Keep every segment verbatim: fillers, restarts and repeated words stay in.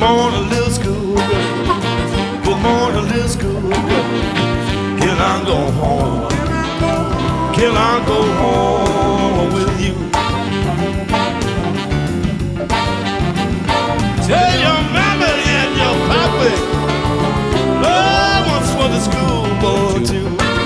morning, little schoolgirl. Good morning, little schoolgirl. Can I go home? Can I go home with you? Tell your mama and your papa, love wants for the schoolboy too.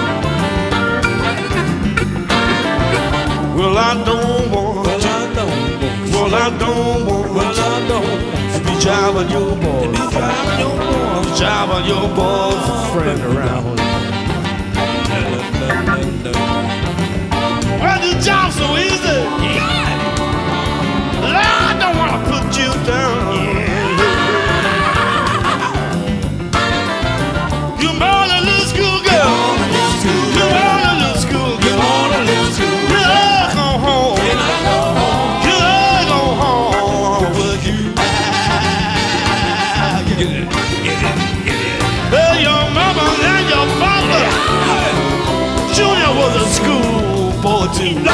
Well, I don't want, well, I don't want, well, I don't want, well, I don't want to be driving your boy, to be driving your boy, driving your boyfriend around. Well, the job's so easy. Yeah. Lord, I don't want to put you down. Yeah. You more than a little schoolgirl. You more than a little schoolgirl. You more than a little schoolgirl. Can I go home? Can I go home? Can I go home with you? Get it, get it, get it. Hey, your mama and your papa. Junior was a schoolboy too.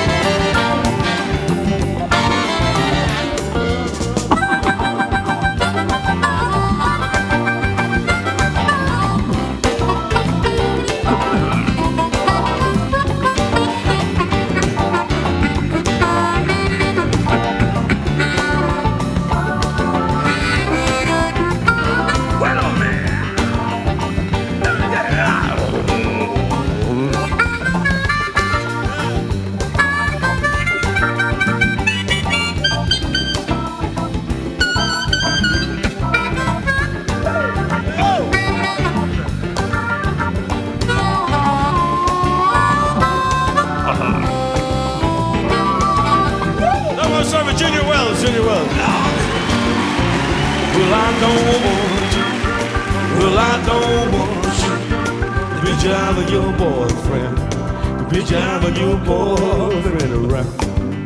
Junior Wells, Junior Wells. Well, I don't want you. Well, I don't want you to be driving your boyfriend, to be driving your boyfriend around.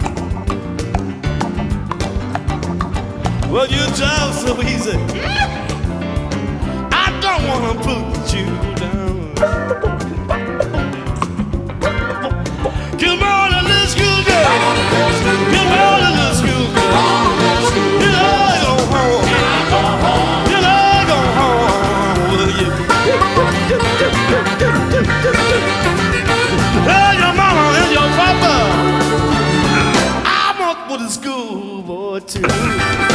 Well, you drive so easy. I don't want to put you down. Come on, a little schoolgirl. Come on, a little schoolgirl. Can I go home? Can I go home with you? Tell your mama and your papa, I want for the schoolboy too.